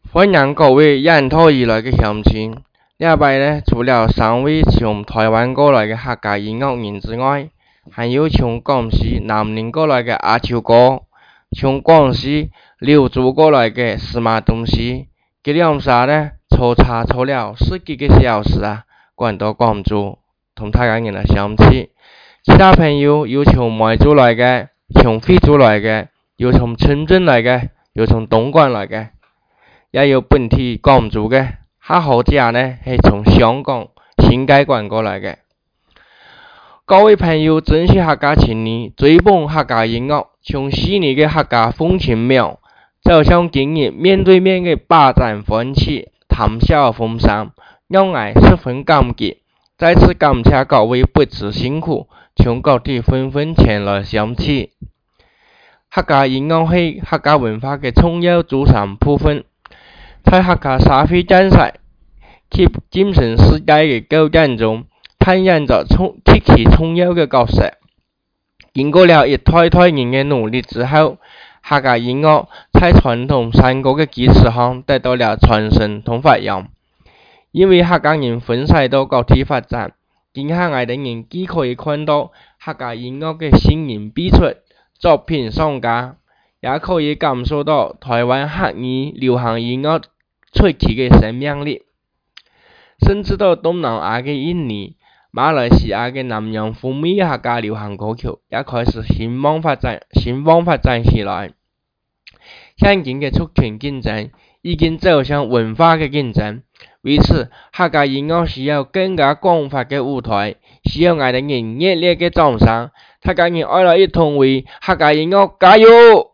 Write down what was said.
歡迎各位印度以來嘅鄉親。呢一拜呢，除了3位從台灣過來嘅客家音樂人之外，還有從廣西南寧過來嘅阿秋哥，從廣西柳州過來嘅司馬東西。佢兩煞呢，錯差錯了10幾個小時啊，趕到廣州同大家人嚟相見。其他朋友有從梅州來嘅，從惠州來嘅，有從深圳來嘅，有從東莞來嘅。也有本地廣州嘅，還好家呢係從香港新界趕過來嘅。各位朋友珍惜客家情誼，追捧客家音樂，從細膩嘅客家風情妙，走向今日面對面嘅把盞歡喜，談笑風生，讓我十分感激。再次感謝各位不辭辛苦，從各地紛紛前來相見。客家音樂係客家文化嘅重要組成部分。在客家社會建設及精神世界嘅構建中，扮演着極其重要嘅角色。經過了一代代人嘅努力之後，客家音樂在傳統山歌嘅基礎上得到了傳承同發揚。因為客家人分散到各地發展，今下我哋人既可以看到客家音樂嘅新穎輩出，作品上架，也可以感受到台灣客語流行音樂出奇嘅生命力，甚至到東南亞嘅印尼、馬來西亞嘅南洋風味客家流行歌曲也開始興旺發展起來。現今嘅族群競爭已經走向文化嘅競爭，為此客家音樂需要更加廣闊嘅舞台，需要我哋人熱烈嘅掌聲。大家人愛來一同為客家音樂加油！